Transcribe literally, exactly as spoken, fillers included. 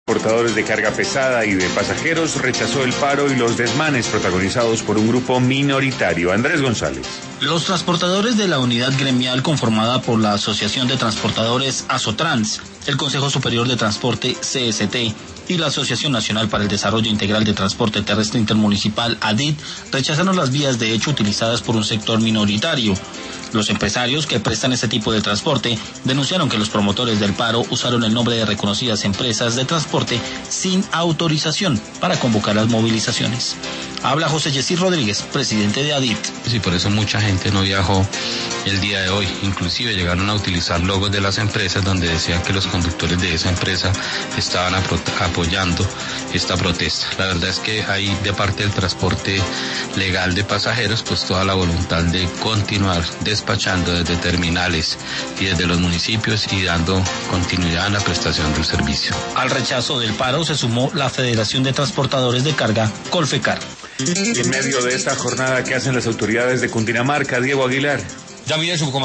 Transportadores de carga pesada y de pasajeros rechazó el paro y los desmanes protagonizados por un grupo minoritario. Andrés González. Los transportadores de la unidad gremial conformada por la Asociación de Transportadores Asotrans, el Consejo Superior de Transporte C S T y la Asociación Nacional para el Desarrollo Integral de Transporte Terrestre Intermunicipal A D I T rechazaron las vías de hecho utilizadas por un sector minoritario. Los empresarios que prestan este tipo de transporte denunciaron que los promotores del paro usaron el nombre de reconocidas empresas de transporte sin autorización para convocar las movilizaciones. Habla José Yesir Rodríguez, presidente de A D I T. Sí, por eso mucha gente no viajó el día de hoy. Inclusive llegaron a utilizar logos de las empresas donde decían que los conductores de esa empresa estaban apoyando esta protesta. La verdad es que hay de parte del transporte legal de pasajeros pues toda la voluntad de continuar despachando desde terminales y desde los municipios y dando continuidad a la prestación del servicio. Al rechazo del paro se sumó la Federación de Transportadores de Carga, Colfecar. Y en medio de esta jornada, ¿qué hacen las autoridades de Cundinamarca, Diego Aguilar? Ya mire su